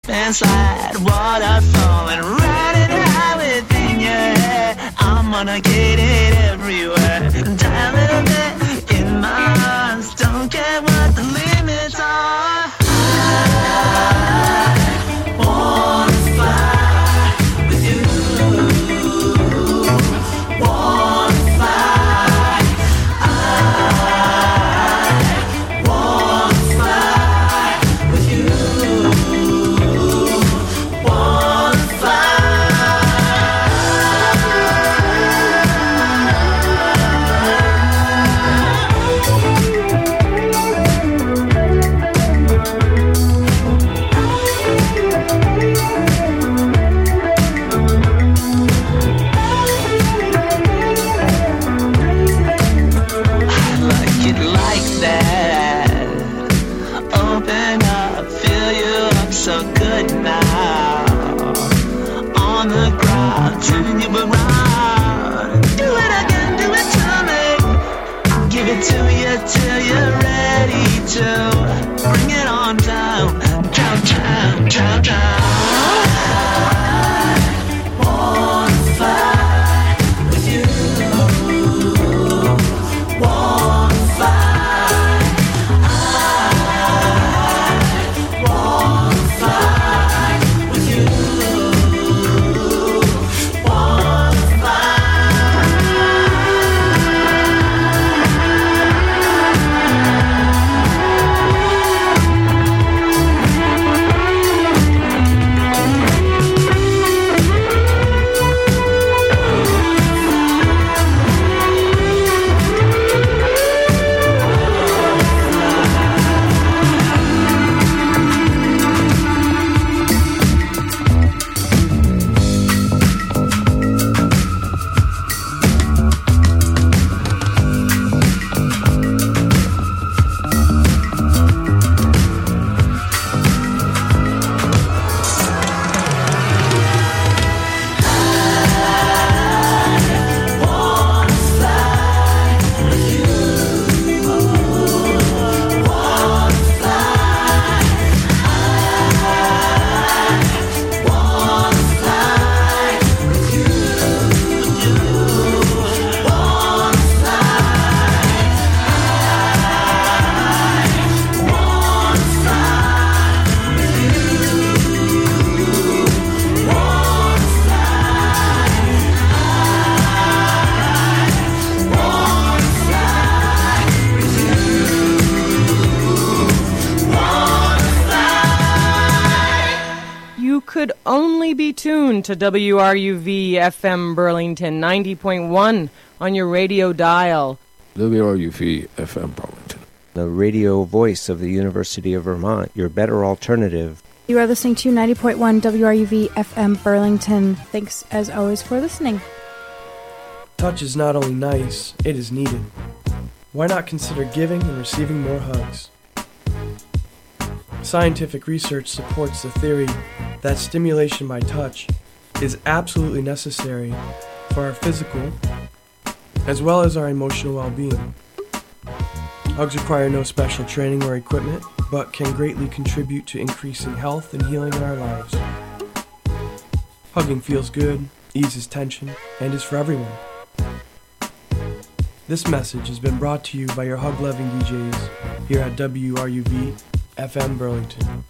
and slide, waterfall and riding high within your head. I'm gonna get it everywhere. Die a little bit in my arms. Don't care what the limits are. I wanna fly with you. Wanna fly. I wanna fly with you. Wanna fly. So good now. On the ground, turn you around. Do it again, do it to me. Give it to you till you're ready to. Bring it on down. Drown, drown, drown, drown. I wanna fly with you. Wanna fly. Could only be tuned to WRUV FM Burlington 90.1 on your radio dial. WRUV FM Burlington, the radio voice of the University of Vermont, your better alternative. You are listening to 90.1 WRUV FM Burlington. Thanks as always for listening. Touch is not only nice, it is needed. Why not consider giving and receiving more hugs? Scientific research supports the theory that stimulation by touch is absolutely necessary for our physical as well as our emotional well-being. Hugs require no special training or equipment, but can greatly contribute to increasing health and healing in our lives. Hugging feels good, eases tension, and is for everyone. This message has been brought to you by your hug-loving DJs here at WRUV FM Burlington.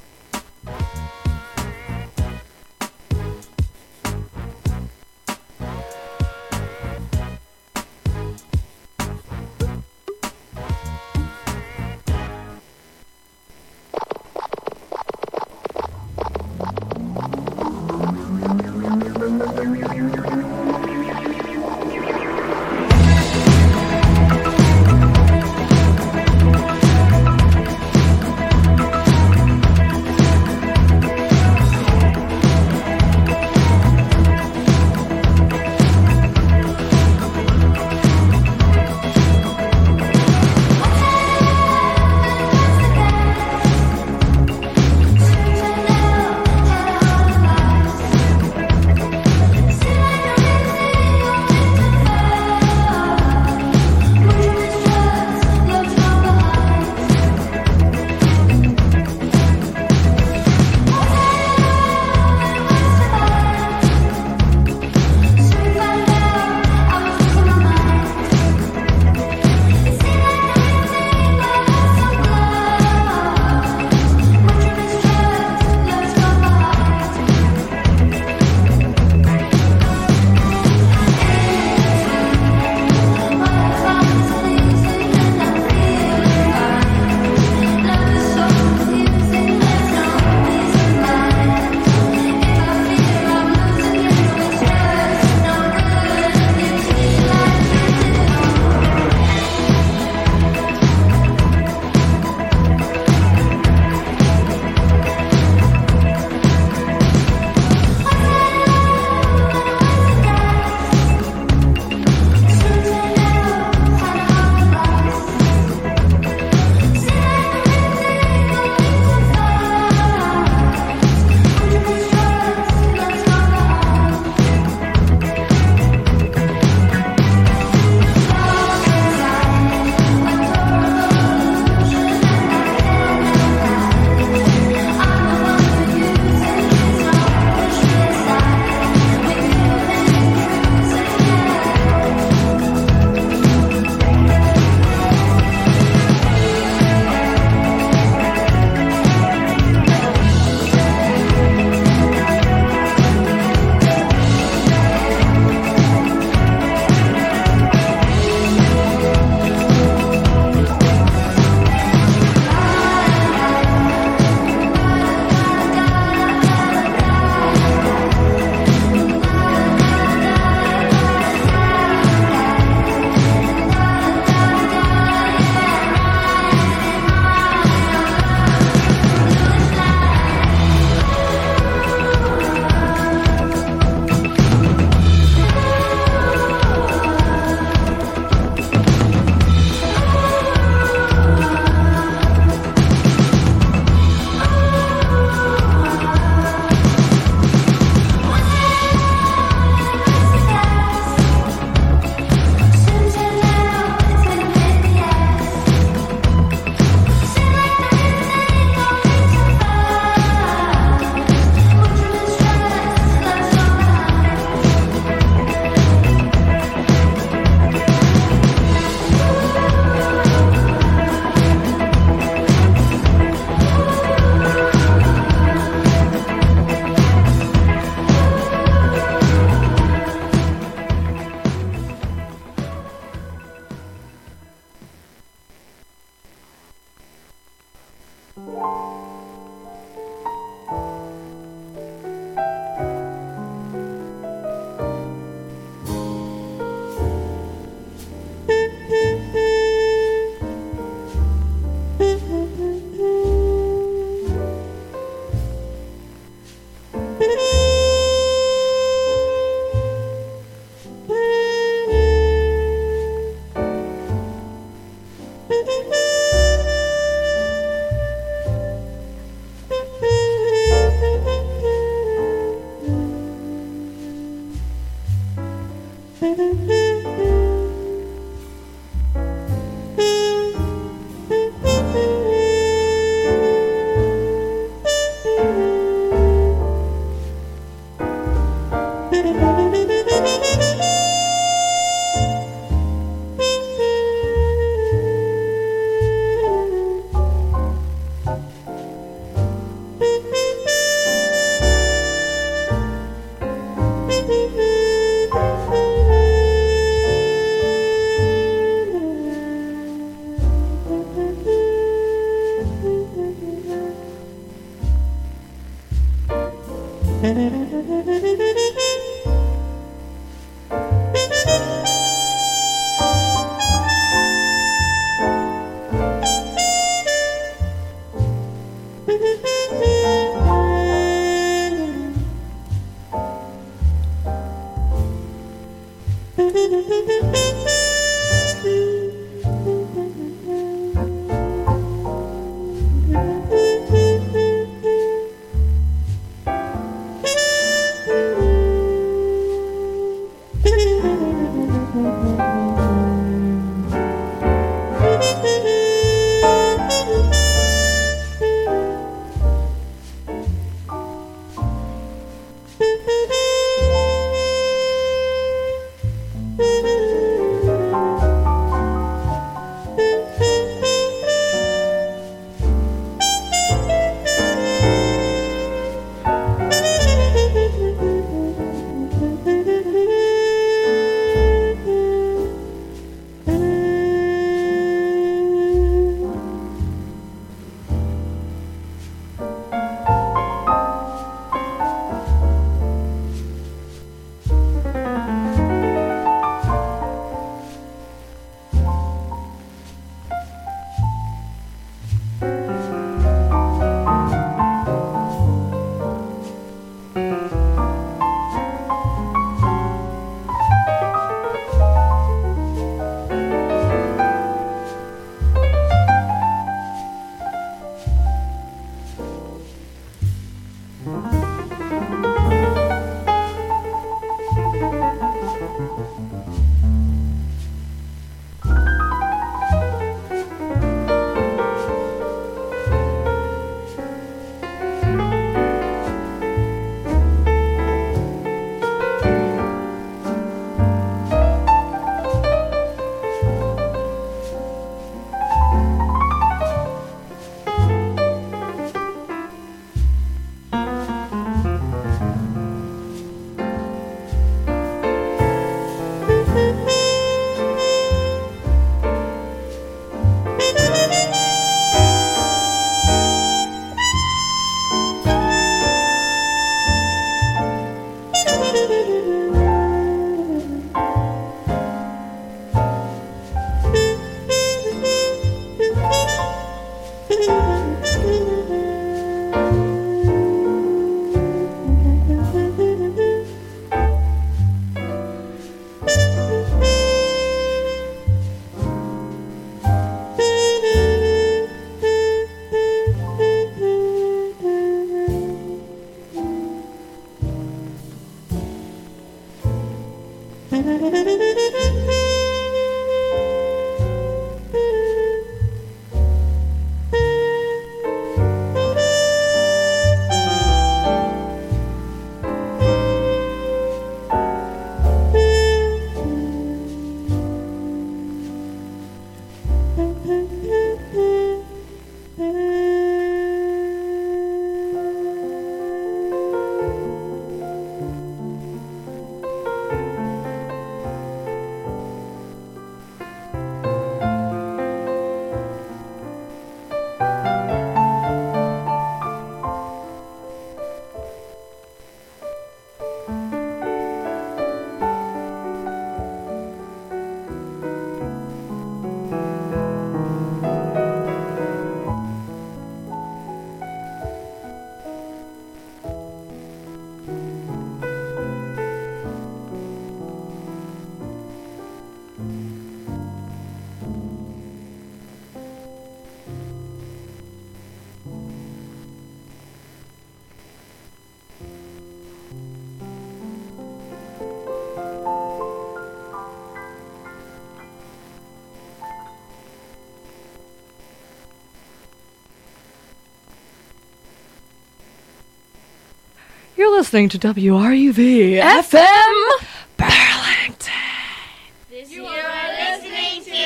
You're listening to WRUV FM Burlington. You are listening to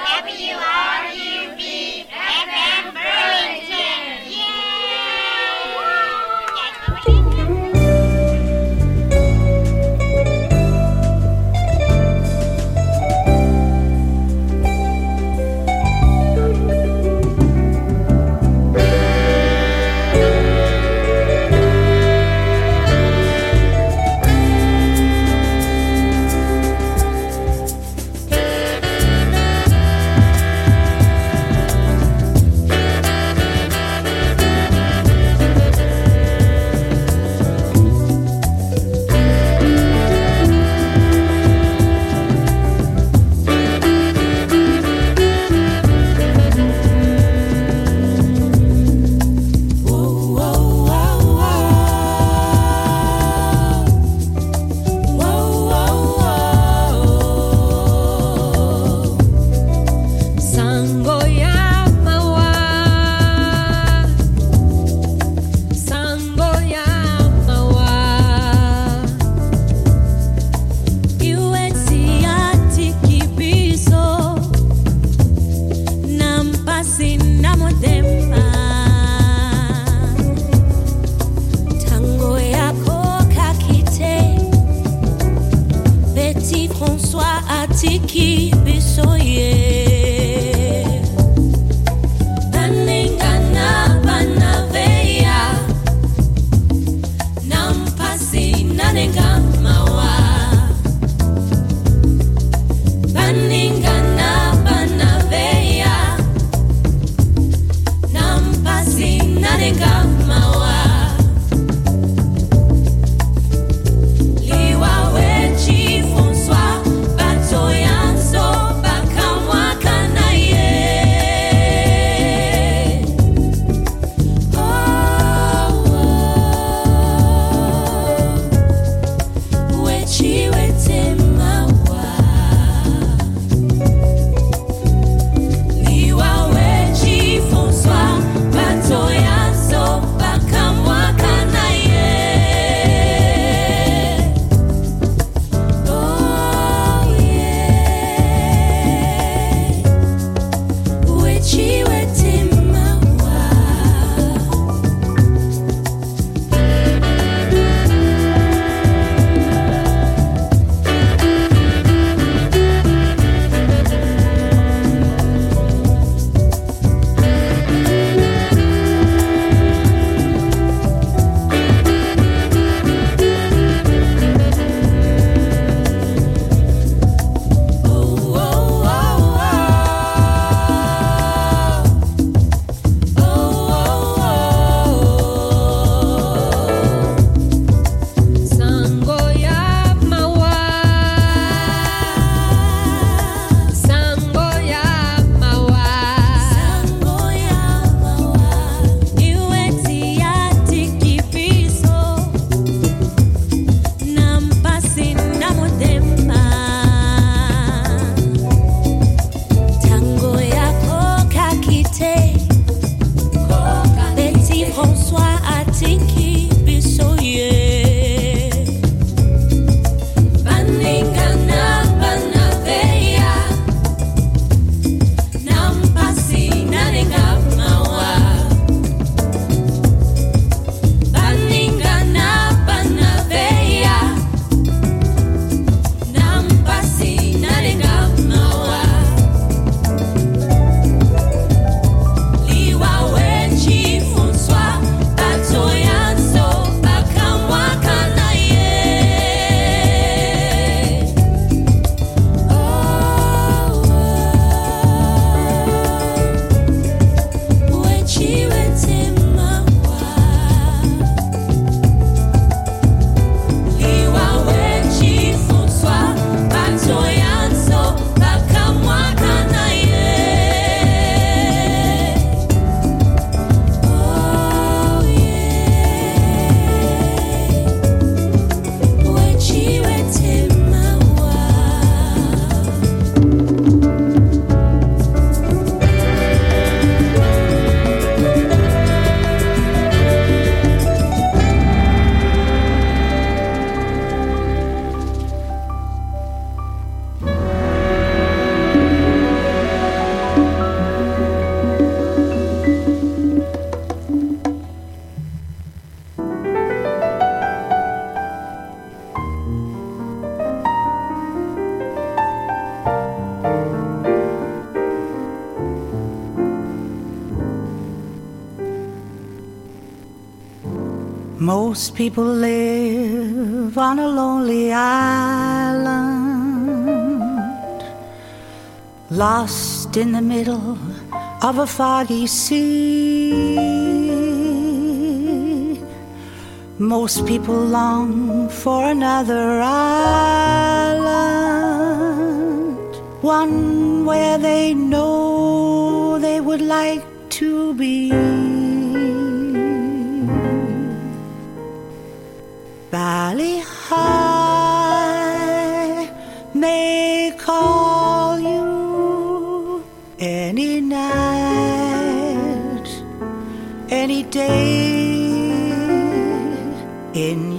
WRUV FM Burlington. Liwa wechi François Batoyanso Bakawa Most people live on a lonely island, lost in the middle of a foggy sea. Most people long for another island, one where they know they would like to be. Valley High may call you any night, any day in